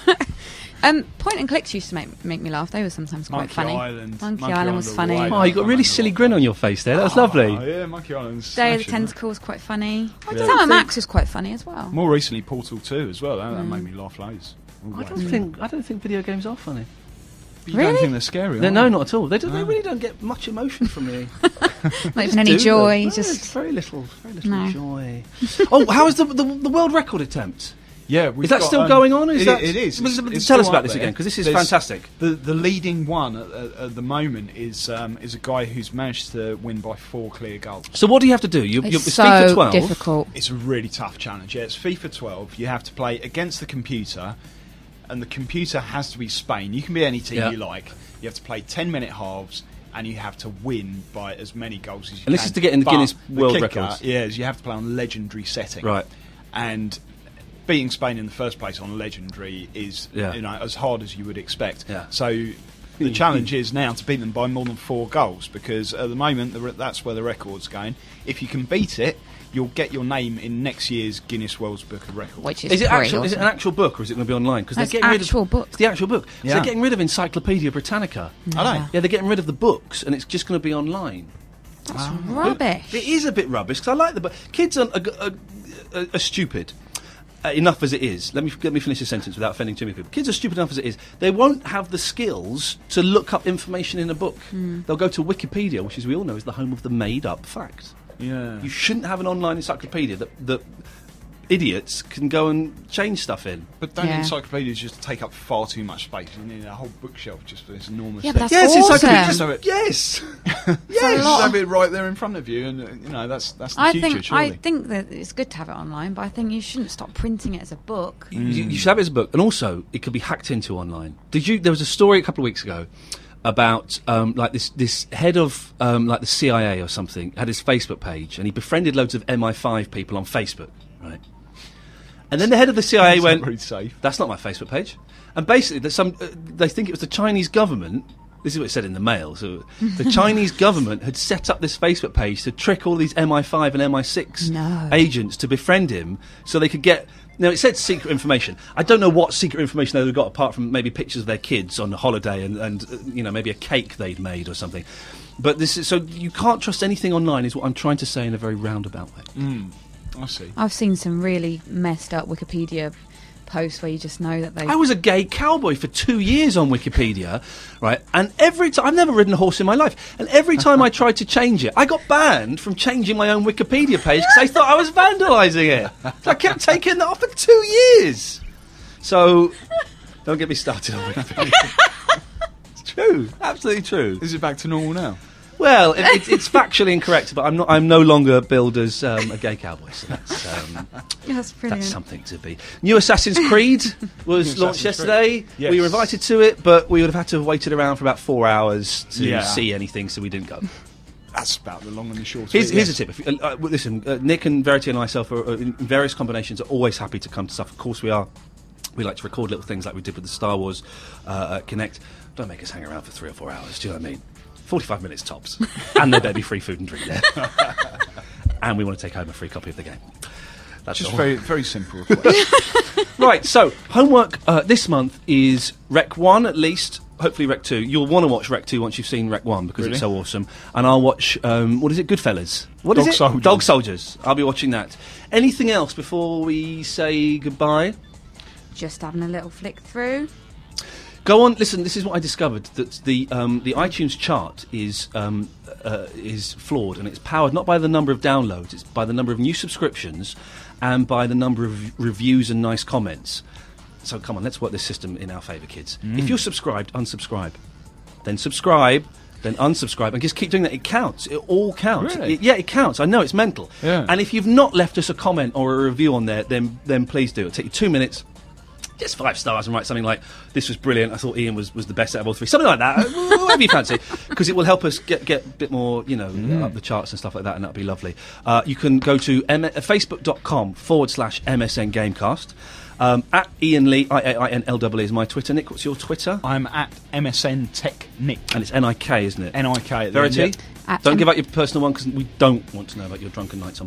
Um, point and clicks used to make make me laugh. They were sometimes quite Monkey funny. Island. Monkey, Monkey Island was Island funny. were Oh, you got a really silly grin on your face there. That was lovely. Oh, yeah, Monkey Island's Day of the smashing, Tentacle was quite funny. Yeah. Sam and Max was quite funny as well. More recently, Portal two as well. That, that Mm. made me laugh loads. I don't think I don't think video games are funny. You don't Really? think they're scary? No, are no, they? not at all. They don't, they No. really don't get much emotion from me. Not even any Do joy. them. No, Just it's very little, very little No. joy. Oh, how is the, the the world record attempt? Yeah, we've Is that got, still um, going on? Is it, that, it is. Well, It's- tell it's us still about up this there. again, because this is There's- fantastic. The the leading one at, at, at the moment is um, is a guy who's managed to win by four clear goals. So what do you have to do? You, it's you're it's so FIFA twelve. difficult. It's a really tough challenge. Yeah, it's FIFA twelve. You have to play against the computer, and the computer has to be Spain. You can be any team Yeah. you like. You have to play ten minute halves, and you have to win by as many goals as you And can. this is to get in the But Guinness the World kicker, Records. Yeah, is you have to play on legendary setting. Right. And beating Spain in the first place on legendary is Yeah. you know as hard as you would expect. Yeah. So the challenge is now to beat them by more than four goals, because at the moment the re- that's where the record's going. If you can beat it, you'll get your name in next year's Guinness World Book of Records. Which is, Is it pretty actual? Is it an awesome. actual book, or is it going to be online? Because they're That's getting rid actual of book. It's the actual book. So Yeah. they're getting rid of Encyclopedia Britannica. Are they? Never. Yeah, they're getting rid of the books, and it's just going to be online. That's rubbish. It is a bit rubbish because I like the but kids are, are, are, are, are stupid. Uh, enough as it is. Let me let me finish this sentence without offending too many people. Kids are stupid enough as it is. They won't have the skills to look up information in a book. Mm. They'll go to Wikipedia, which, as we all know, is the home of the made-up fact. Yeah. You shouldn't have an online encyclopedia that that idiots can go and change stuff in. But don't Yeah. encyclopedias just take up far too much space? You need a whole bookshelf just for this enormous. Yeah, but thing. that's yes, awesome. encyclopedias. So it- Yes. a Yes, lot. have it right there in front of you, and uh, you know that's that's the I future. think surely. I think that it's good to have it online, but I think you shouldn't stop printing it as a book. You, you should have it as a book, and also it could be hacked into online. Did you? There was a story a couple of weeks ago about um, like this this head of um, like the C I A or something had his Facebook page, and he befriended loads of M I five people on Facebook, right? And then the head of the C I A It's went, not very safe. "That's not my Facebook page." And basically, there's some uh, they think it was the Chinese government. This is what it said in the mail. So the Chinese government had set up this Facebook page to trick all these M I five and M I six No. agents to befriend him, so they could get. Now it said secret information. I don't know what secret information they would have got apart from maybe pictures of their kids on holiday and, and uh, you know maybe a cake they'd made or something. But this is so you can't trust anything online. Is what I'm trying to say in a very roundabout way. Mm, I see. I've seen some really messed up Wikipedia posts where you just know that they. I was a gay cowboy for two years on Wikipedia, right? And every time I've never ridden a horse in my life, and every time I tried to change it, I got banned from changing my own Wikipedia page because they thought I was vandalising it. So I kept taking that off for two years. So don't get me started on Wikipedia. It's true, absolutely true. Is it back to normal now? Well, it, it, it's factually incorrect, but I'm not. I'm no longer billed as um, a gay cowboy, so that's. Um, That's brilliant. That's something to be. New Assassin's Creed was New launched Assassin's yesterday. Creed. Yes. We were invited to it, but we would have had to have waited around for about four hours to Yeah. see anything, so we didn't go. That's about the long and the short. of Here's, it, here's yes. a tip. If you, uh, uh, listen, uh, Nick and Verity and myself are, are in various combinations are always happy to come to stuff. Of course we are. We like to record little things like we did with the Star Wars uh, uh, Connect. Don't make us hang around for three or four hours. Do you know what I mean? forty-five minutes tops. And there better be free food and drink there. And we want to take home a free copy of the game. That's Just all. very very simple request. Right, so homework uh, this month is Rec one at least, hopefully Rec two. You'll want to watch Rec two once you've seen Rec one because Really? it's so awesome. And I'll watch, um, what is it, Goodfellas? What is Dog it? Soldiers. Dog Soldiers. I'll be watching that. Anything else before we say goodbye? Just having a little flick through. Go on. Listen, this is what I discovered: that the um, the iTunes chart is um, uh, is flawed, and it's powered not by the number of downloads, it's by the number of new subscriptions, and by the number of reviews and nice comments. So come on, let's work this system in our favour, kids. If you're subscribed, unsubscribe, then subscribe, then unsubscribe, and just keep doing that. It counts. It all counts. Really? It- yeah, it counts. I know it's mental. Yeah. And if you've not left us a comment or a review on there, then then please do. It'll take you two minutes. Just five stars and write something like, "This was brilliant. I thought Ian was, was the best out of all three." Something like that, whatever you fancy, because it will help us get get a bit more, you know, up the charts and stuff like that, and that'll be lovely. Uh, you can go to M- uh, facebook.com forward slash MSN Gamecast. Um, at Ian Lee, I A I N L E is my Twitter. Nick, what's your Twitter? I'm at M S N Tech Nick. And it's N I K, isn't it? N I K at the Verity? end, At Don't M- give out your personal one because we don't want to know about your drunken nights on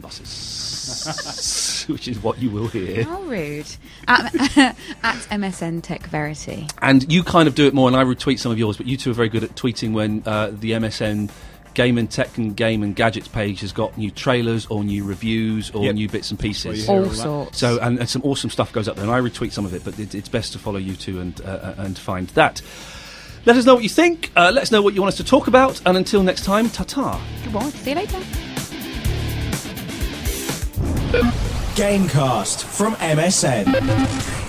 buses, which is what you will hear. How rude. At, at M S N Tech Verity. And you kind of do it more, and I retweet some of yours, but you two are very good at tweeting when uh, the M S N Game and Tech and Game and Gadgets page has got new trailers or new reviews or Yep. new bits and pieces. Hear all All that. sorts. So, and, and some awesome stuff goes up there, and I retweet some of it, but it, it's best to follow you two and, uh, and find that. Let us know what you think, uh, let us know what you want us to talk about, and until next time, ta-ta. Goodbye. See you later. Gamecast from M S N.